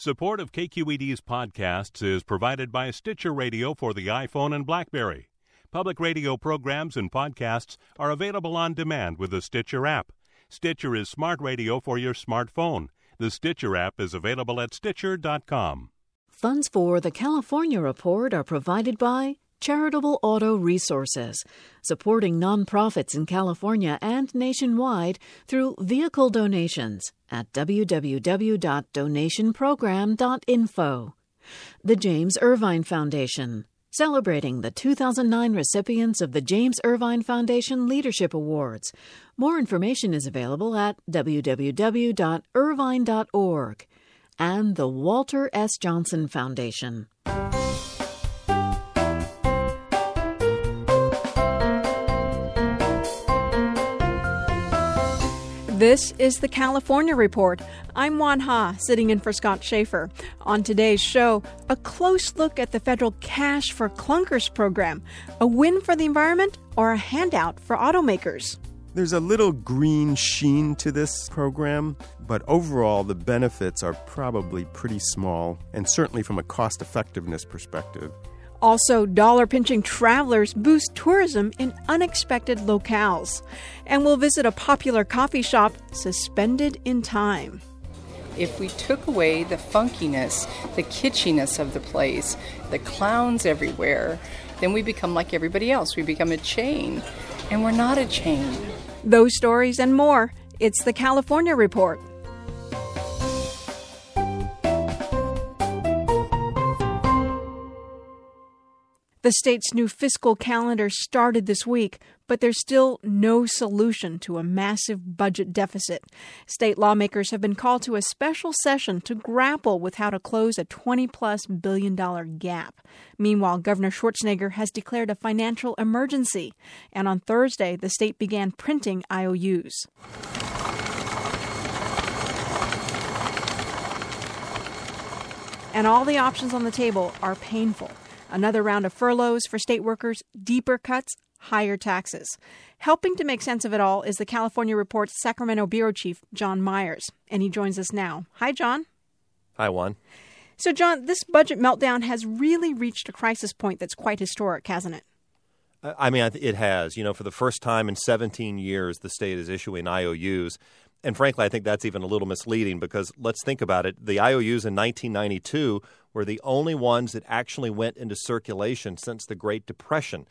Support of KQED's podcasts is provided by Stitcher Radio for the iPhone and BlackBerry. Public radio programs and podcasts are available on demand with the Stitcher app. Stitcher is smart radio for your smartphone. The Stitcher app is available at Stitcher.com. Funds for the California Report are provided by Charitable Auto Resources, supporting nonprofits in California and nationwide through vehicle donations at www.donationprogram.info. The James Irvine Foundation, celebrating the 2009 recipients of the James Irvine Foundation Leadership Awards. More information is available at www.irvine.org. And the Walter S. Johnson Foundation. This is the California Report. I'm Juan Ha, sitting in for Scott Schaefer. On today's show, a close look at the federal Cash for Clunkers program. A win for the environment or a handout for automakers? There's a little green sheen to this program, but overall the benefits are probably pretty small, and certainly from a cost-effectiveness perspective. Also, dollar-pinching travelers boost tourism in unexpected locales. And we'll visit a popular coffee shop suspended in time. If we took away the funkiness, the kitschiness of the place, the clowns everywhere, then we become like everybody else. We become a chain, and we're not a chain. Those stories and more. It's the California Report. The state's new fiscal calendar started this week, but there's still no solution to a massive budget deficit. State lawmakers have been called to a special session to grapple with how to close a $20-plus billion gap. Meanwhile, Governor Schwarzenegger has declared a financial emergency, and on Thursday, the state began printing IOUs. And all the options on the table are painful. Another round of furloughs for state workers, deeper cuts, higher taxes. Helping to make sense of it all is the California Report's Sacramento Bureau Chief, John Myers, and he joins us now. Hi, John. Hi, Juan. So, John, this budget meltdown has really reached a crisis point that's quite historic, hasn't it? I mean, it has. You know, for the first time in 17 years, the state is issuing IOUs. And frankly, I think that's even a little misleading because let's think about it. The IOUs in 1992 were the only ones that actually went into circulation since the Great Depression.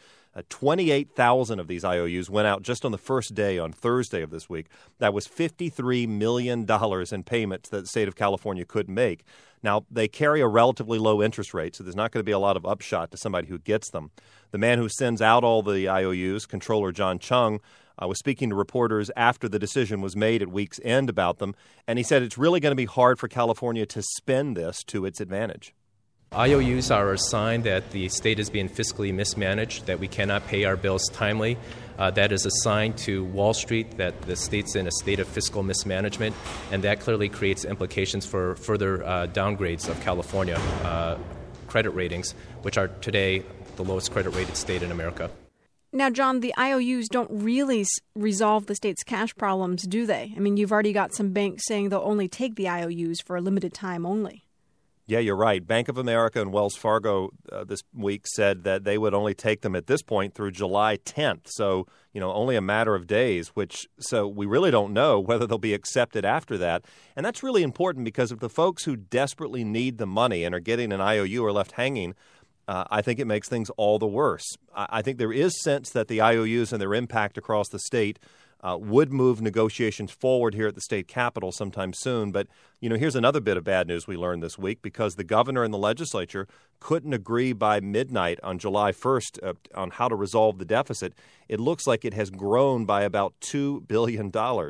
28,000 of these IOUs went out just on the first day, on Thursday of this week. That was $53 million in payments that the state of California could make. Now, they carry a relatively low interest rate, so there's not going to be a lot of upshot to somebody who gets them. The man who sends out all the IOUs, Comptroller John Chung, was speaking to reporters after the decision was made at week's end about them, and he said it's really going to be hard for California to spend this to its advantage. IOUs are a sign that the state is being fiscally mismanaged, that we cannot pay our bills timely. That is a sign to Wall Street that the state's in a state of fiscal mismanagement, and that clearly creates implications for further downgrades of California credit ratings, which are today the lowest credit-rated state in America. Now, John, the IOUs don't really resolve the state's cash problems, do they? I mean, you've already got some banks saying they'll only take the IOUs for a limited time only. Yeah, you're right. Bank of America and Wells Fargo this week said that they would only take them at this point through July 10th. So, only a matter of days, so we really don't know whether they'll be accepted after that. And that's really important because if the folks who desperately need the money and are getting an IOU are left hanging, I think it makes things all the worse. I think there is sense that the IOUs and their impact across the state would move negotiations forward here at the state capitol sometime soon. But, here's another bit of bad news we learned this week because the governor and the legislature couldn't agree by midnight on July 1st on how to resolve the deficit. It looks like it has grown by about $2 billion.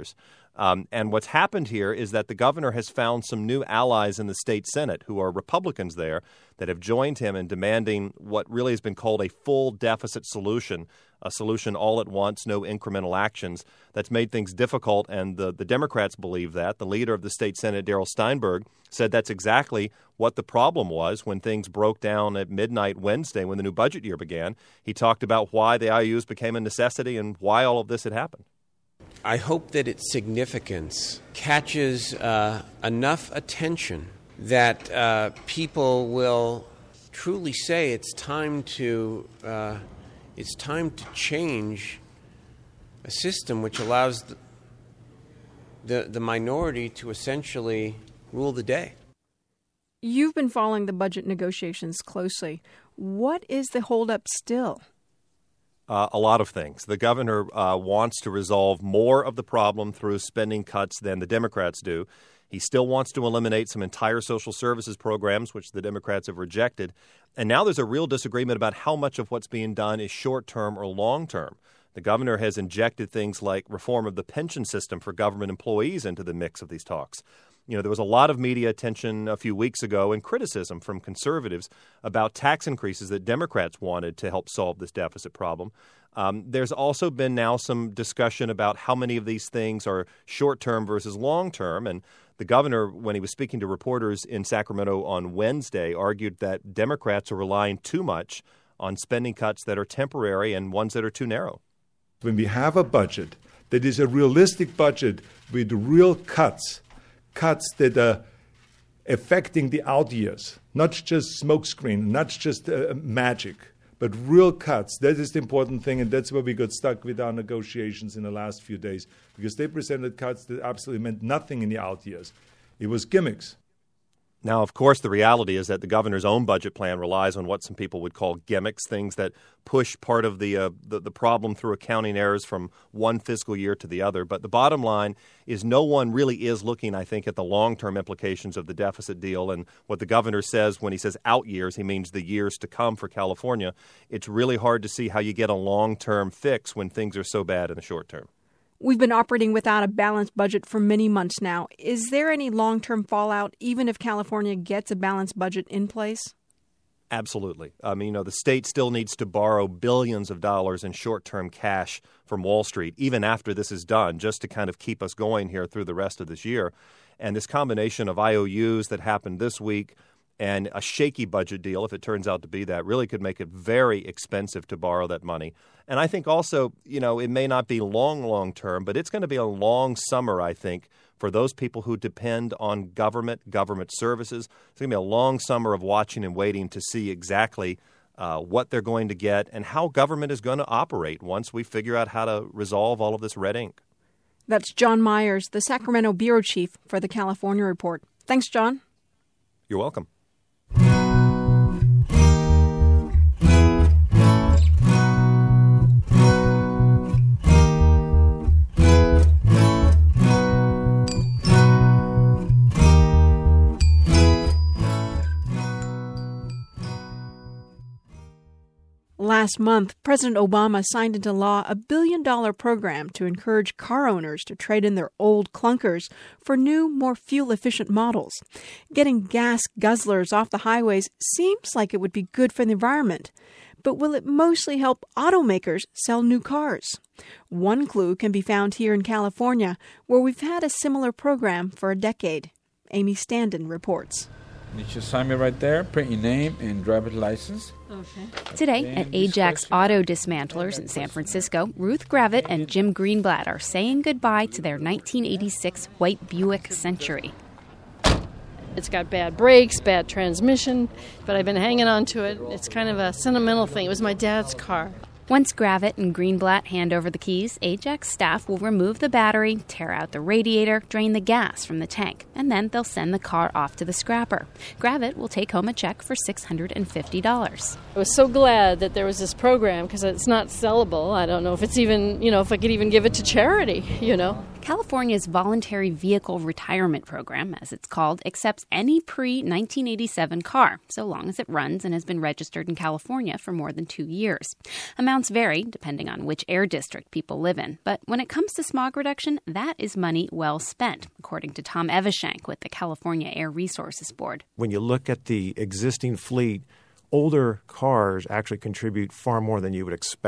And what's happened here is that the governor has found some new allies in the state Senate who are Republicans there that have joined him in demanding what really has been called a full deficit solution, a solution all at once, no incremental actions. That's made things difficult, and the Democrats believe that. The leader of the state Senate, Darrell Steinberg, said that's exactly what the problem was when things broke down at midnight Wednesday when the new budget year began. He talked about why the IOUs became a necessity and why all of this had happened. I hope that its significance catches enough attention that people will truly say it's time to change a system which allows the minority to essentially rule the day. You've been following the budget negotiations closely. What is the holdup still? A lot of things. The governor wants to resolve more of the problem through spending cuts than the Democrats do. He still wants to eliminate some entire social services programs, which the Democrats have rejected. And now there's a real disagreement about how much of what's being done is short-term or long-term. The governor has injected things like reform of the pension system for government employees into the mix of these talks. You know, there was a lot of media attention a few weeks ago and criticism from conservatives about tax increases that Democrats wanted to help solve this deficit problem. There's also been now some discussion about how many of these things are short-term versus long-term. And the governor, when he was speaking to reporters in Sacramento on Wednesday, argued that Democrats are relying too much on spending cuts that are temporary and ones that are too narrow. When we have a budget that is a realistic budget with real cuts that are affecting the out years, not just smokescreen, not just magic, but real cuts. That is the important thing, and that's where we got stuck with our negotiations in the last few days, because they presented cuts that absolutely meant nothing in the out years. It was gimmicks. Now, of course, the reality is that the governor's own budget plan relies on what some people would call gimmicks, things that push part of the problem through accounting errors from one fiscal year to the other. But the bottom line is no one really is looking, I think, at the long-term implications of the deficit deal. And what the governor says when he says out years, he means the years to come for California. It's really hard to see how you get a long-term fix when things are so bad in the short term. We've been operating without a balanced budget for many months now. Is there any long-term fallout, even if California gets a balanced budget in place? Absolutely. I mean, the state still needs to borrow billions of dollars in short-term cash from Wall Street, even after this is done, just to kind of keep us going here through the rest of this year. And this combination of IOUs that happened this week and a shaky budget deal, if it turns out to be that, really could make it very expensive to borrow that money. And I think also, it may not be long term, but it's going to be a long summer, I think, for those people who depend on government services. It's going to be a long summer of watching and waiting to see exactly what they're going to get and how government is going to operate once we figure out how to resolve all of this red ink. That's John Myers, the Sacramento bureau chief for the California Report. Thanks, John. You're welcome. Last month, President Obama signed into law a $1 billion program to encourage car owners to trade in their old clunkers for new, more fuel-efficient models. Getting gas guzzlers off the highways seems like it would be good for the environment. But will it mostly help automakers sell new cars? One clue can be found here in California, where we've had a similar program for a decade. Amy Standen reports. You just sign me right there, print your name and driver's license. Okay. Today at Ajax Auto Dismantlers in San Francisco, Ruth Gravitt and Jim Greenblatt are saying goodbye to their 1986 white Buick Century. It's got bad brakes, bad transmission, but I've been hanging on to it. It's kind of a sentimental thing. It was my dad's car. Once Gravitt and Greenblatt hand over the keys, Ajax staff will remove the battery, tear out the radiator, drain the gas from the tank, and then they'll send the car off to the scrapper. Gravitt will take home a check for $650. I was so glad that there was this program because it's not sellable. I don't know if it's even, if I could even give it to charity, California's voluntary vehicle retirement program, as it's called, accepts any pre-1987 car, so long as it runs and has been registered in California for more than 2 years. Amounts vary depending on which air district people live in, but when it comes to smog reduction, that is money well spent, according to Tom Evashank with the California Air Resources Board. When you look at the existing fleet, older cars actually contribute far more than you would expect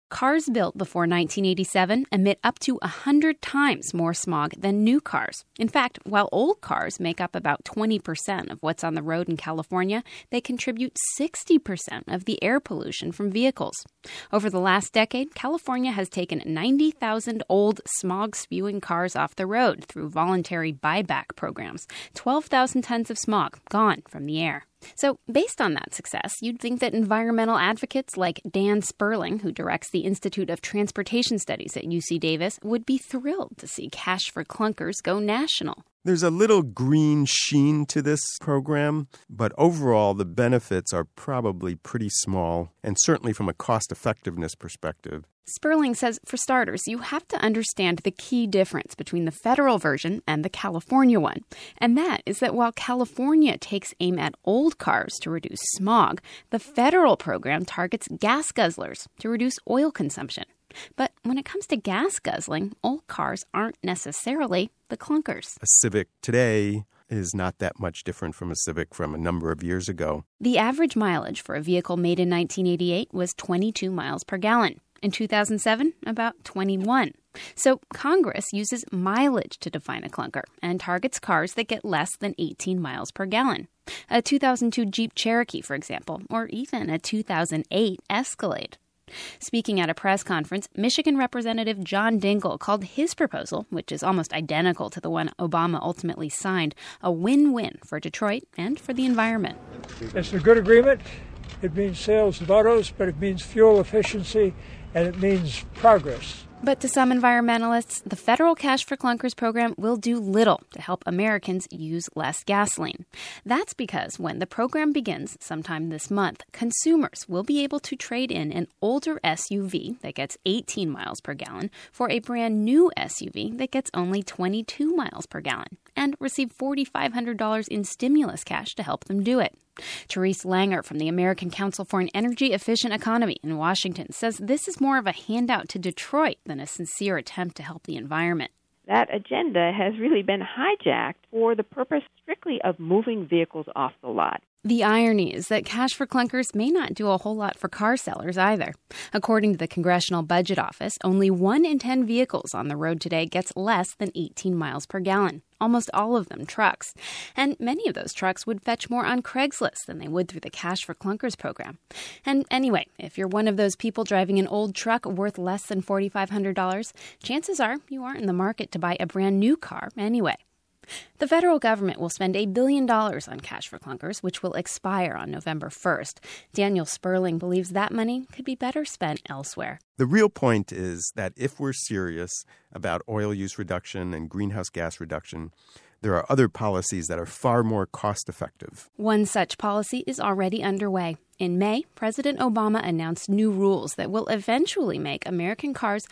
Cars built before 1987 emit up to 100 times more smog than new cars. In fact, while old cars make up about 20% of what's on the road in California, they contribute 60% of the air pollution from vehicles. Over the last decade, California has taken 90,000 old smog-spewing cars off the road through voluntary buyback programs. 12,000 tons of smog gone from the air. So, based on that success, you'd think that environmental advocates like Dan Sperling, who directs the Institute of Transportation Studies at UC Davis, would be thrilled to see Cash for Clunkers go national. There's a little green sheen to this program, but overall the benefits are probably pretty small, and certainly from a cost-effectiveness perspective. Sperling says, for starters, you have to understand the key difference between the federal version and the California one. And that is that while California takes aim at old cars to reduce smog, the federal program targets gas guzzlers to reduce oil consumption. But when it comes to gas guzzling, old cars aren't necessarily the clunkers. A Civic today is not that much different from a Civic from a number of years ago. The average mileage for a vehicle made in 1988 was 22 miles per gallon. In 2007, about 21. So Congress uses mileage to define a clunker and targets cars that get less than 18 miles per gallon. A 2002 Jeep Cherokee, for example, or even a 2008 Escalade. Speaking at a press conference, Michigan Representative John Dingell called his proposal, which is almost identical to the one Obama ultimately signed, a win-win for Detroit and for the environment. It's a good agreement. It means sales of autos, but it means fuel efficiency, and it means progress. But to some environmentalists, the federal Cash for Clunkers program will do little to help Americans use less gasoline. That's because when the program begins sometime this month, consumers will be able to trade in an older SUV that gets 18 miles per gallon for a brand new SUV that gets only 22 miles per gallon and receive $4,500 in stimulus cash to help them do it. Therese Langer from the American Council for an Energy Efficient Economy in Washington says this is more of a handout to Detroit than a sincere attempt to help the environment. That agenda has really been hijacked for the purpose strictly of moving vehicles off the lot. The irony is that Cash for Clunkers may not do a whole lot for car sellers either. According to the Congressional Budget Office, only 1 in 10 vehicles on the road today gets less than 18 miles per gallon. Almost all of them trucks. And many of those trucks would fetch more on Craigslist than they would through the Cash for Clunkers program. And anyway, if you're one of those people driving an old truck worth less than $4,500, chances are you aren't in the market to buy a brand new car anyway. The federal government will spend $1 billion on Cash for Clunkers, which will expire on November 1st. Daniel Sperling believes that money could be better spent elsewhere. The real point is that if we're serious about oil use reduction and greenhouse gas reduction, there are other policies that are far more cost-effective. One such policy is already underway. In May, President Obama announced new rules that will eventually make American cars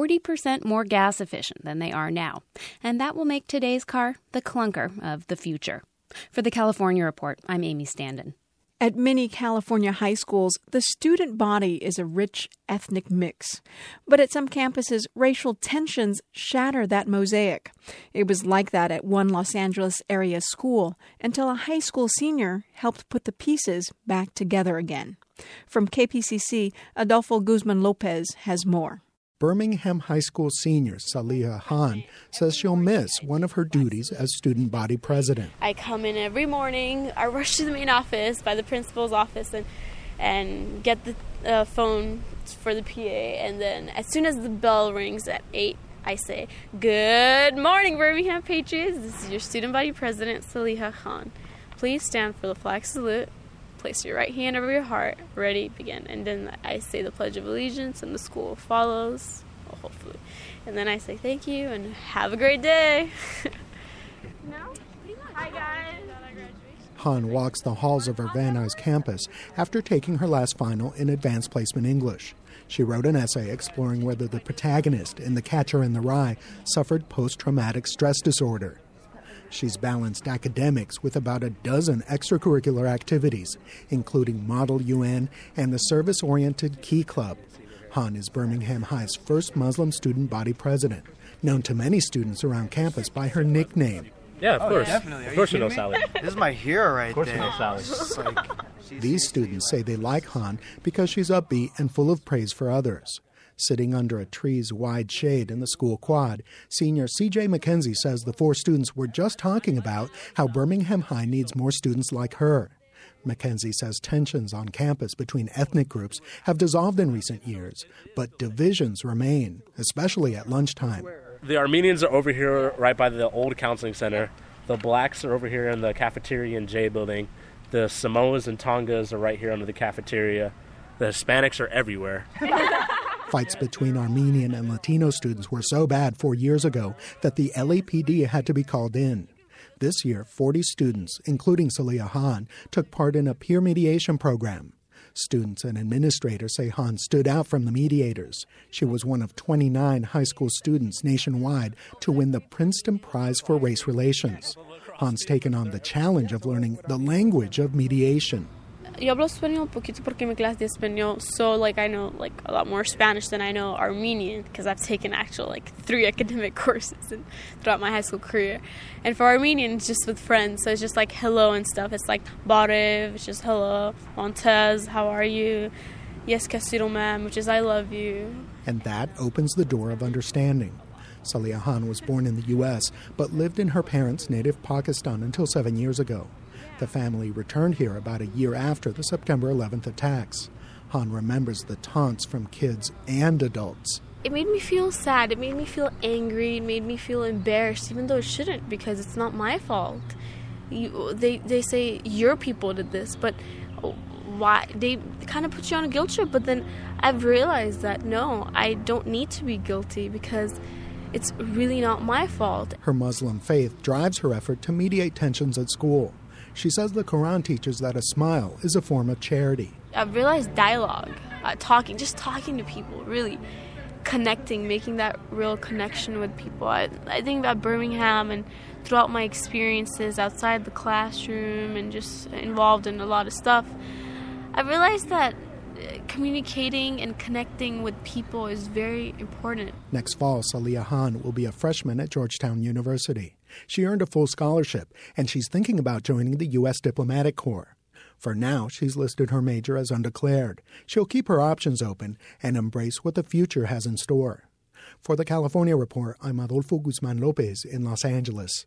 40% more gas efficient than they are now. And that will make today's car the clunker of the future. For the California Report, I'm Amy Standen. At many California high schools, the student body is a rich ethnic mix. But at some campuses, racial tensions shatter that mosaic. It was like that at one Los Angeles area school until a high school senior helped put the pieces back together again. From KPCC, Adolfo Guzman Lopez has more. Birmingham High School senior Saliha Khan says she'll miss one of her duties as student body president. I come in every morning, I rush to the main office by the principal's office and get the phone for the PA, and then as soon as the bell rings at 8, I say, "Good morning, Birmingham Patriots. This is your student body president, Saliha Khan. Please stand for the flag salute. Place your right hand over your heart. Ready, begin." And then I say the Pledge of Allegiance, and the school follows, well, hopefully. And then I say thank you and have a great day. Hi, guys. Han walks the halls of her Van Nuys campus after taking her last final in Advanced Placement English. She wrote an essay exploring whether the protagonist in The Catcher in the Rye suffered post-traumatic stress disorder. She's balanced academics with about a dozen extracurricular activities, including Model UN and the service-oriented Key Club. Han is Birmingham High's first Muslim student body president, known to many students around campus by her nickname. Yeah, of course. Definitely. Of course you know Sally. This is my hero right there. Of course you know Sally. These students say they like Han because she's upbeat and full of praise for others. Sitting under a tree's wide shade in the school quad, senior C.J. McKenzie says the 4 students were just talking about how Birmingham High needs more students like her. McKenzie says tensions on campus between ethnic groups have dissolved in recent years, but divisions remain, especially at lunchtime. The Armenians are over here right by the old counseling center. The blacks are over here in the cafeteria and J building. The Samoas and Tongas are right here under the cafeteria. The Hispanics are everywhere. Fights between Armenian and Latino students were so bad 4 years ago that the LAPD had to be called in. This year, 40 students, including Saliha Khan, took part in a peer mediation program. Students and administrators say Khan stood out from the mediators. She was one of 29 high school students nationwide to win the Princeton Prize for Race Relations. Khan's taken on the challenge of learning the language of mediation. Yo hablo español poquito porque mi clase de español, so I know a lot more Spanish than I know Armenian because I've taken actual 3 academic courses throughout my high school career. And for Armenian, it's just with friends, so it's just hello and stuff. It's Barev, it's just hello, Montez, how are you? Yes, Casiro ma'am, which is I love you. And that opens the door of understanding. Saliha Khan was born in the U.S., but lived in her parents' native Pakistan until 7 years ago. The family returned here about a year after the September 11th attacks. Khan remembers the taunts from kids and adults. It made me feel sad. It made me feel angry. It made me feel embarrassed, even though it shouldn't, because it's not my fault. They say your people did this, but why? They kind of put you on a guilt trip, but then I've realized that, no, I don't need to be guilty because it's really not my fault. Her Muslim faith drives her effort to mediate tensions at school. She says the Quran teaches that a smile is a form of charity. I've realized dialogue, just talking to people, really connecting, making that real connection with people. I think that Birmingham and throughout my experiences outside the classroom and just involved in a lot of stuff, I realized that communicating and connecting with people is very important. Next fall, Saliha Khan will be a freshman at Georgetown University. She earned a full scholarship, and she's thinking about joining the U.S. Diplomatic Corps. For now, she's listed her major as undeclared. She'll keep her options open and embrace what the future has in store. For the California Report, I'm Adolfo Guzman Lopez in Los Angeles.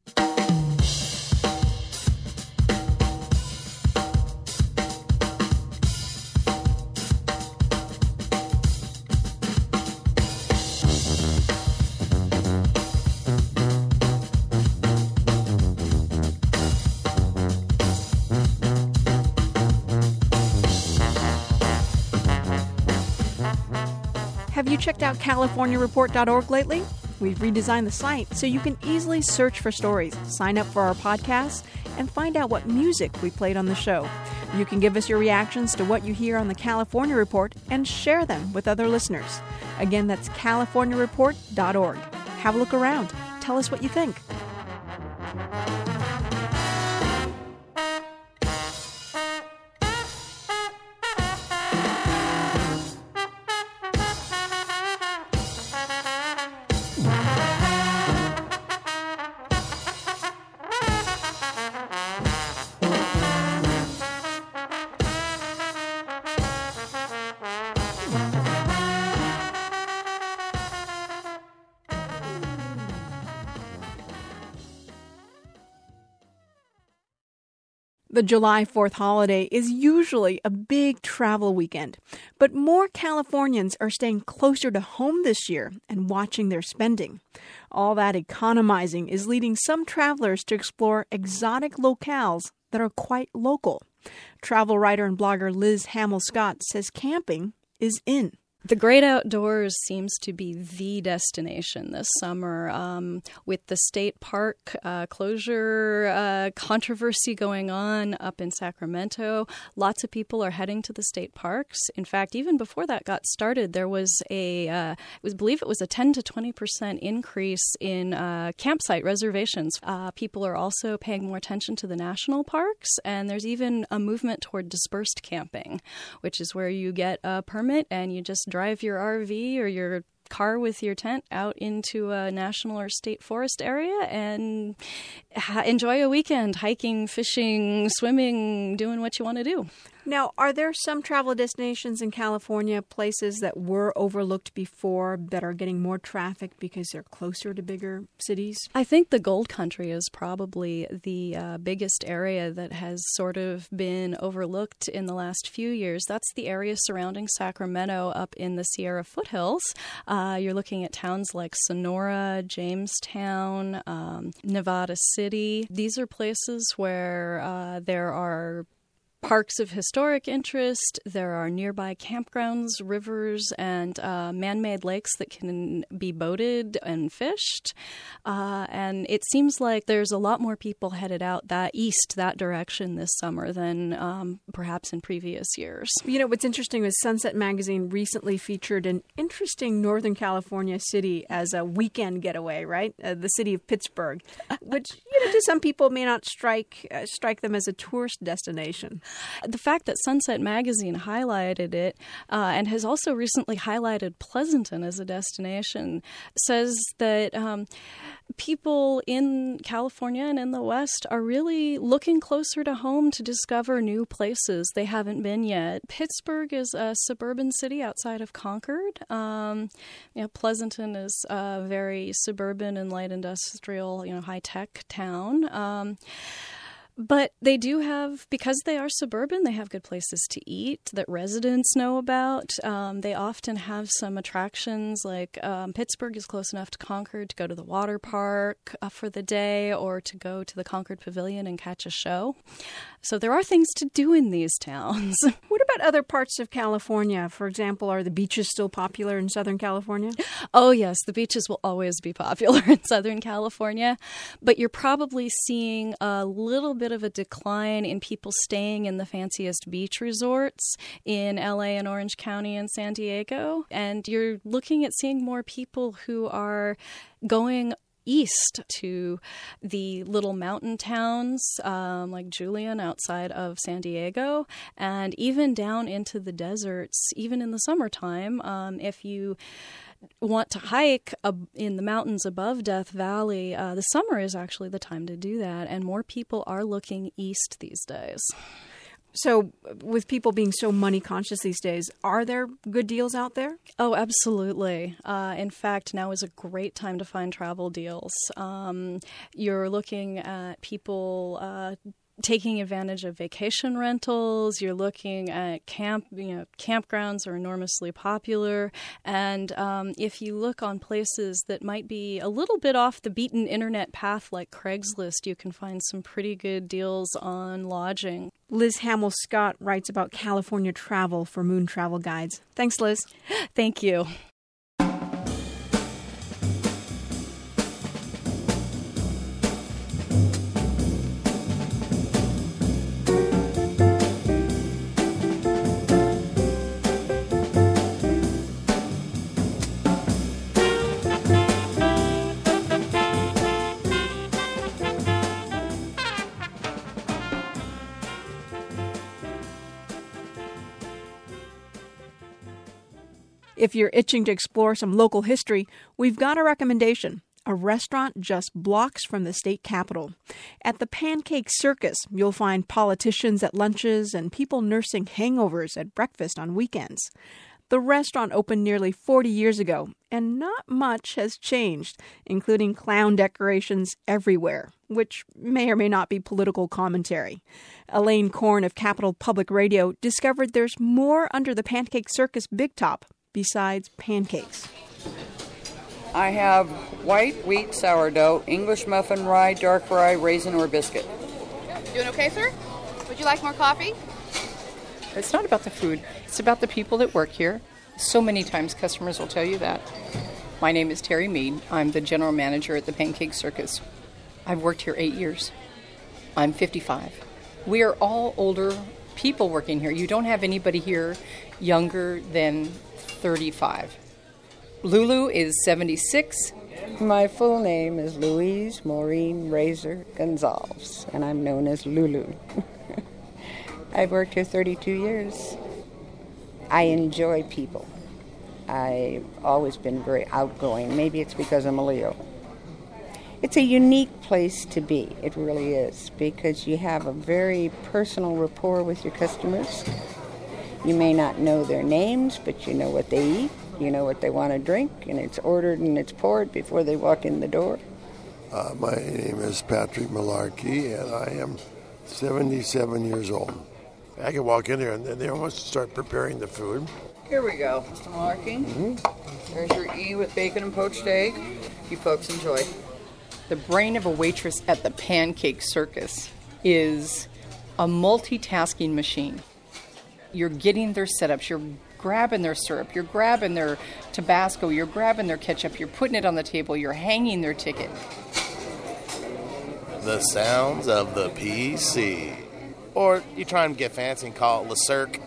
Have you checked out CaliforniaReport.org lately? We've redesigned the site so you can easily search for stories, sign up for our podcasts, and find out what music we played on the show. You can give us your reactions to what you hear on the California Report and share them with other listeners. Again, that's CaliforniaReport.org. Have a look around. Tell us what you think. The July 4th holiday is usually a big travel weekend, but more Californians are staying closer to home this year and watching their spending. All that economizing is leading some travelers to explore exotic locales that are quite local. Travel writer and blogger Liz Hamill-Scott says camping is in. The great outdoors seems to be the destination this summer, with the state park closure controversy going on up in Sacramento. Lots of people are heading to the state parks. In fact, even before that got started, there was I believe it was a 10 to 20% increase in campsite reservations. People are also paying more attention to the national parks, and there's even a movement toward dispersed camping, which is where you get a permit and you just drive your RV or your car with your tent out into a national or state forest area and enjoy a weekend hiking, fishing, swimming, doing what you want to do. Now, are there some travel destinations in California, places that were overlooked before that are getting more traffic because they're closer to bigger cities? I think the Gold Country is probably the biggest area that has sort of been overlooked in the last few years. That's the area surrounding Sacramento up in the Sierra foothills. You're looking at towns like Sonora, Jamestown, Nevada City. These are places where there are parks of historic interest. There are nearby campgrounds, rivers, and man-made lakes that can be boated and fished. And it seems like there's a lot more people headed out that direction this summer than perhaps in previous years. You know, what's interesting is Sunset Magazine recently featured an interesting Northern California city as a weekend getaway, right? The city of Pittsburgh, which, to some people may not strike them as a tourist destination. The fact that Sunset Magazine highlighted it and has also recently highlighted Pleasanton as a destination says that people in California and in the West are really looking closer to home to discover new places they haven't been yet. Pittsburgh is a suburban city outside of Concord. Pleasanton is a very suburban and light industrial, high-tech town. But they do have, because they are suburban, they have good places to eat that residents know about. They often have some attractions like Pittsburgh is close enough to Concord to go to the water park for the day or to go to the Concord Pavilion and catch a show. So there are things to do in these towns. What about other parts of California? For example, are the beaches still popular in Southern California? Oh, yes. The beaches will always be popular in Southern California. But you're probably seeing a little bit of a decline in people staying in the fanciest beach resorts in LA and Orange County and San Diego. And you're looking at seeing more people who are going east to the little mountain towns like Julian outside of San Diego, and even down into the deserts, even in the summertime. If you want to hike in the mountains above Death Valley, the summer is actually the time to do that, and more people are looking east these days. So with people being so money conscious these days, are there good deals out there? Oh, absolutely. In fact, now is a great time to find travel deals. You're looking at people taking advantage of vacation rentals. You're looking at campgrounds are enormously popular. And if you look on places that might be a little bit off the beaten internet path like Craigslist, you can find some pretty good deals on lodging. Liz Hamill-Scott writes about California travel for Moon Travel Guides. Thanks, Liz. Thank you. If you're itching to explore some local history, we've got a recommendation. A restaurant just blocks from the state capitol. At the Pancake Circus, you'll find politicians at lunches and people nursing hangovers at breakfast on weekends. The restaurant opened nearly 40 years ago, and not much has changed, including clown decorations everywhere, which may or may not be political commentary. Elaine Korn of Capital Public Radio discovered there's more under the Pancake Circus big top besides pancakes. I have white wheat sourdough, English muffin, rye, dark rye, raisin, or biscuit. Doing okay, sir? Would you like more coffee? It's not about the food. It's about the people that work here. So many times customers will tell you that. My name is Terry Mead. I'm the general manager at the Pancake Circus. I've worked here 8 years. I'm 55. We are all older people working here. You don't have anybody here younger than 35. Lulu is 76. My full name is Louise Maureen Razor Gonzalez, and I'm known as Lulu. I've worked here 32 years. I enjoy people. I've always been very outgoing. Maybe it's because I'm a Leo. It's a unique place to be. It really is, because you have a very personal rapport with your customers. You may not know their names, but you know what they eat, you know what they want to drink, and it's ordered and it's poured before they walk in the door. My name is Patrick Malarkey, and I am 77 years old. I can walk in there, and then they almost start preparing the food. Here we go, Mr. Malarkey. Mm-hmm. There's your E with bacon and poached egg. You folks enjoy. The brain of a waitress at the Pancake Circus is a multitasking machine. You're getting their setups, you're grabbing their syrup, you're grabbing their Tabasco, you're grabbing their ketchup, you're putting it on the table, you're hanging their ticket. The sounds of the PC. Or you try and get fancy and call it Le Cirque.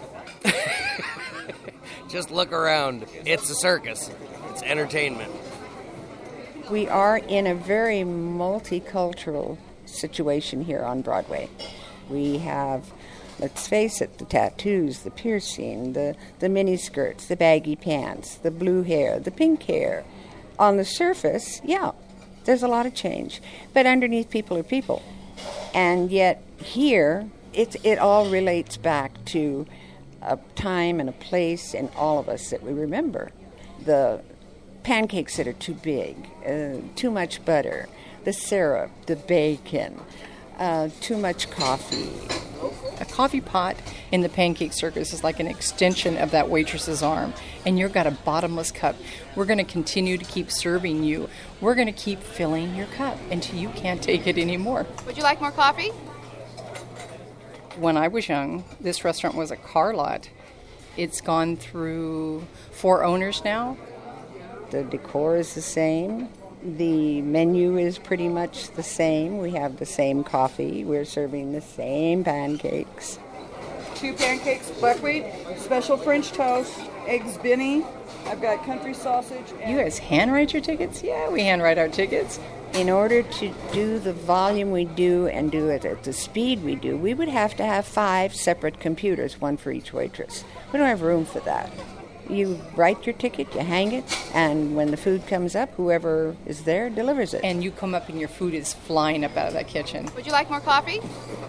Just look around. It's a circus. It's entertainment. We are in a very multicultural situation here on Broadway. We have, let's face it, the tattoos, the piercing, the miniskirts, the baggy pants, the blue hair, the pink hair. On the surface, yeah, there's a lot of change. But underneath, people are people. And yet here, it all relates back to a time and a place in all of us that we remember. The pancakes that are too big, too much butter, the syrup, the bacon, too much coffee. A coffee pot in the Pancake Circus is like an extension of that waitress's arm, and you've got a bottomless cup. We're going to continue to keep serving you. We're going to keep filling your cup until you can't take it anymore. Would you like more coffee? When I was young, this restaurant was a car lot. It's gone through 4 owners now. The decor is the same. The menu is pretty much the same. We have the same coffee. We're serving the same pancakes. 2 pancakes, buckwheat, special French toast, eggs Benny. I've got country sausage. You guys handwrite your tickets? Yeah, we handwrite our tickets. In order to do the volume we do and do it at the speed we do, we would have to have 5 separate computers, 1 for each waitress. We don't have room for that. You write your ticket, you hang it, and when the food comes up, whoever is there delivers it. And you come up and your food is flying up out of that kitchen. Would you like more coffee?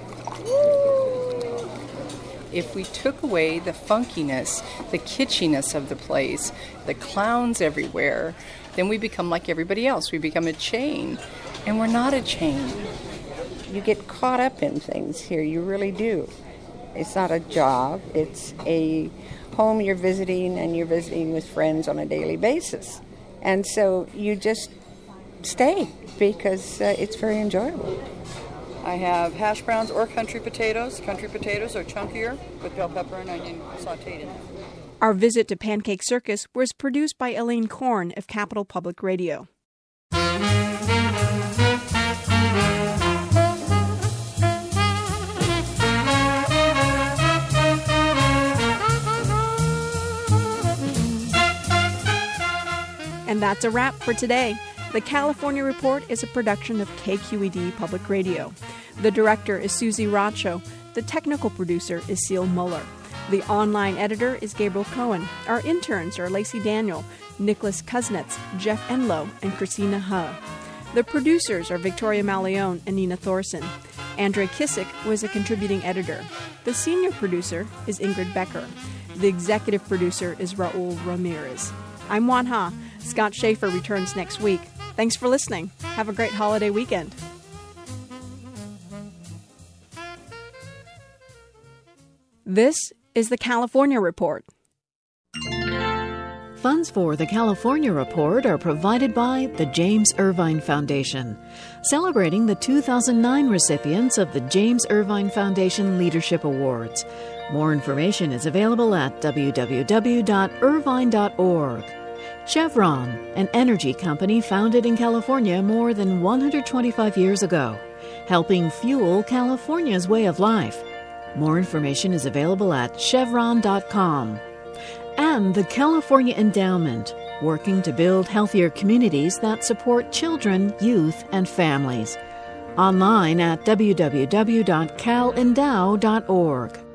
If we took away the funkiness, the kitschiness of the place, the clowns everywhere, then we become like everybody else. We become a chain, and we're not a chain. You get caught up in things here, you really do. It's not a job, it's a home you're visiting, and you're visiting with friends on a daily basis. And so you just stay because it's very enjoyable. I have hash browns or country potatoes. Country potatoes are chunkier with bell pepper and onion sauteed in them. Our visit to Pancake Circus was produced by Elaine Korn of Capital Public Radio. And that's a wrap for today. The California Report is a production of KQED Public Radio. The director is Susie Racho. The technical producer is Seal Muller. The online editor is Gabriel Cohen. Our interns are Lacey Daniel, Nicholas Kuznets, Jeff Enlow, and Christina Huh. The producers are Victoria Malione and Nina Thorson. Andre Kissick was a contributing editor. The senior producer is Ingrid Becker. The executive producer is Raul Ramirez. I'm Juan Ha. Scott Schaefer returns next week. Thanks for listening. Have a great holiday weekend. This is the California Report. Funds for the California Report are provided by the James Irvine Foundation, celebrating the 2009 recipients of the James Irvine Foundation Leadership Awards. More information is available at www.irvine.org. Chevron, an energy company founded in California more than 125 years ago, helping fuel California's way of life. More information is available at chevron.com. And the California Endowment, working to build healthier communities that support children, youth, and families. Online at www.calendow.org.